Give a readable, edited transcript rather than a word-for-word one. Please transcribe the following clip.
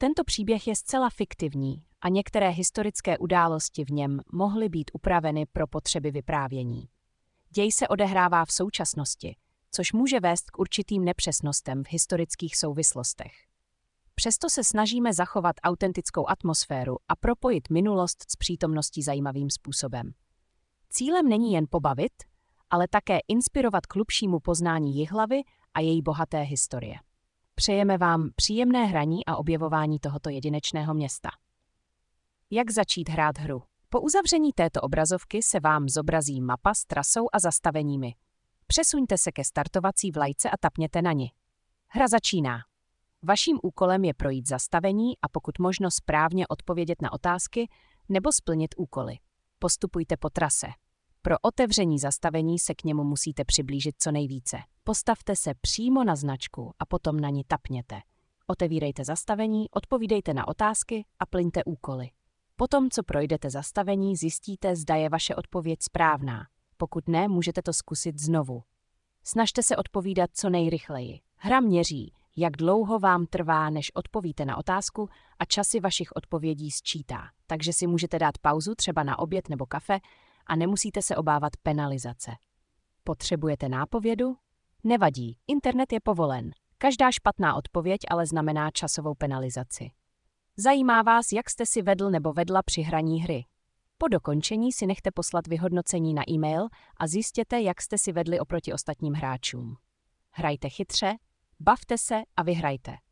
Tento příběh je zcela fiktivní a některé historické události v něm mohly být upraveny pro potřeby vyprávění. Děj se odehrává v současnosti, což může vést k určitým nepřesnostem v historických souvislostech. Přesto se snažíme zachovat autentickou atmosféru a propojit minulost s přítomností zajímavým způsobem. Cílem není jen pobavit, ale také inspirovat k hlubšímu poznání Jihlavy a její bohaté historie. Přejeme vám příjemné hraní a objevování tohoto jedinečného města. Jak začít hrát hru? Po uzavření této obrazovky se vám zobrazí mapa s trasou a zastaveními. Přesuňte se ke startovací vlajce a tapněte na ni. Hra začíná. Vaším úkolem je projít zastavení a pokud možno správně odpovědět na otázky nebo splnit úkoly. Postupujte po trase. Pro otevření zastavení se k němu musíte přiblížit co nejvíce. Postavte se přímo na značku a potom na ní tapněte. Otevírejte zastavení, odpovídejte na otázky a plňte úkoly. Potom, co projdete zastavení, zjistíte, zda je vaše odpověď správná. Pokud ne, můžete to zkusit znovu. Snažte se odpovídat co nejrychleji. Hra měří, jak dlouho vám trvá, než odpovíte na otázku a časy vašich odpovědí sčítá. Takže si můžete dát pauzu třeba na oběd nebo kafe a nemusíte se obávat penalizace. Potřebujete nápovědu? Nevadí, internet je povolen. Každá špatná odpověď ale znamená časovou penalizaci. Zajímá vás, jak jste si vedl nebo vedla při hraní hry? Po dokončení si nechte poslat vyhodnocení na e-mail a zjistěte, jak jste si vedli oproti ostatním hráčům. Hrajte chytře, bavte se a vyhrajte.